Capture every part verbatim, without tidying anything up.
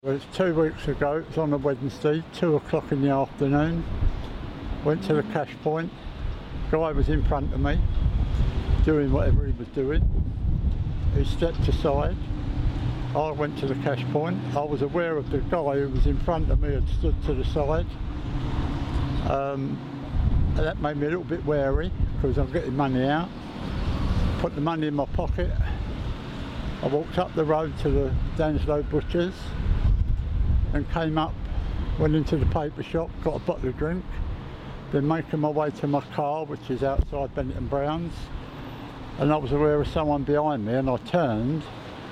Well, it's two weeks ago, it was on a Wednesday, two o'clock in the afternoon. Went to the cash point. Guy was in front of me, doing whatever he was doing. He stepped aside. I went to the cash point. I was aware of the guy who was in front of me had stood to the side. Um, and that made me a little bit wary because I'm getting money out. Put the money in my pocket. I walked up the road to the Danslow Butchers and came up, went into the paper shop, got a bottle of drink, then making my way to my car, which is outside Bennett and Brown's, and I was aware of someone behind me, and I turned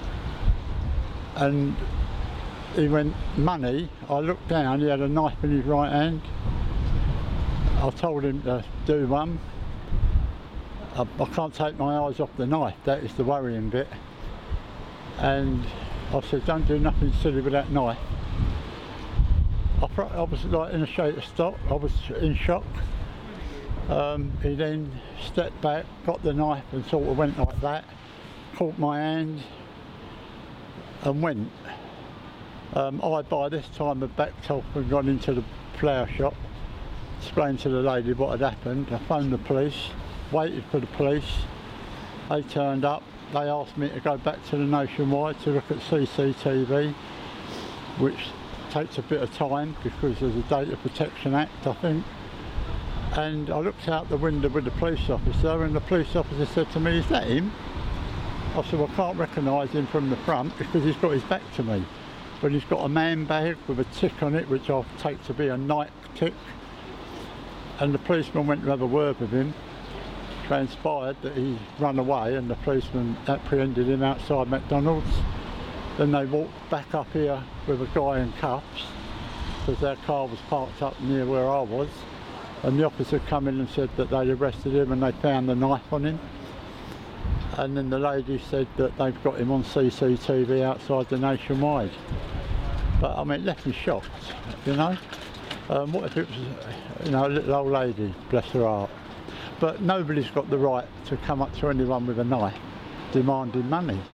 and he went, "Money." I looked down, he had a knife in his right hand. I told him to do one. I, I can't take my eyes off the knife, that is the worrying bit. And I said, "Don't do nothing silly with that knife." I, I was like in a state of shock, I was in shock. Um, he then stepped back, got the knife and sort of went like that, caught my hand and went. Um, I by this time had backed off and gone into the flower shop, explained to the lady what had happened. I phoned the police, waited for the police, they turned up, they asked me to go back to the Nationwide to look at C C T V, which takes a bit of time because there's a Data Protection Act, I think. And I looked out the window with the police officer, and the police officer said to me, "Is that him?" I said, "Well, I can't recognise him from the front because he's got his back to me, but he's got a man bag with a tick on it, which I take to be a Nike tick." And the policeman went to have a word with him. Transpired that he run away, and the policeman apprehended him outside McDonald's. Then they walked back up here with a guy in cuffs because their car was parked up near where I was, and the officer come in and said that they'd arrested him and they found the knife on him. And then the lady said that they've got him on C C T V outside the Nationwide. But I mean, it left me shocked, you know. Um, what if it was, you know, a little old lady, bless her heart. But nobody's got the right to come up to anyone with a knife demanding money.